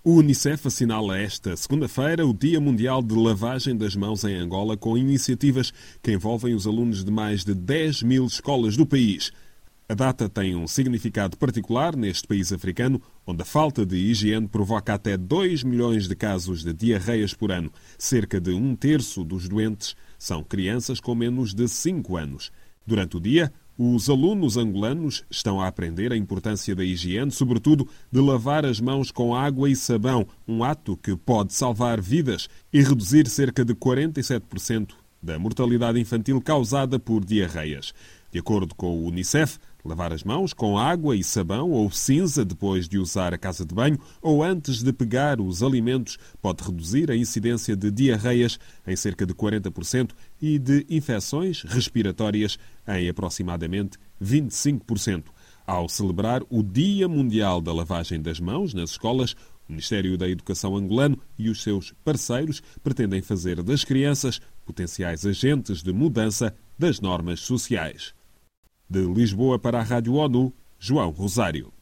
O Unicef assinala esta segunda-feira o Dia Mundial de Lavagem das Mãos em Angola, com iniciativas que envolvem os alunos de mais de 10 mil escolas do país. A data tem um significado particular neste país africano, onde a falta de higiene provoca até 2 milhões de casos de diarreias por ano. Cerca de 1/3 dos doentes são crianças com menos de 5 anos. Durante o dia, os alunos angolanos estão a aprender a importância da higiene, sobretudo de lavar as mãos com água e sabão, um ato que pode salvar vidas e reduzir cerca de 47% da mortalidade infantil causada por diarreias. De acordo com o Unicef, lavar as mãos com água e sabão ou cinza depois de usar a casa de banho ou antes de pegar os alimentos pode reduzir a incidência de diarreias em cerca de 40% e de infecções respiratórias em aproximadamente 25%. Ao celebrar o Dia Mundial da Lavagem das Mãos nas escolas, o Ministério da Educação angolano e os seus parceiros pretendem fazer das crianças potenciais agentes de mudança das normas sociais. De Lisboa para a Rádio ONU, João Rosário.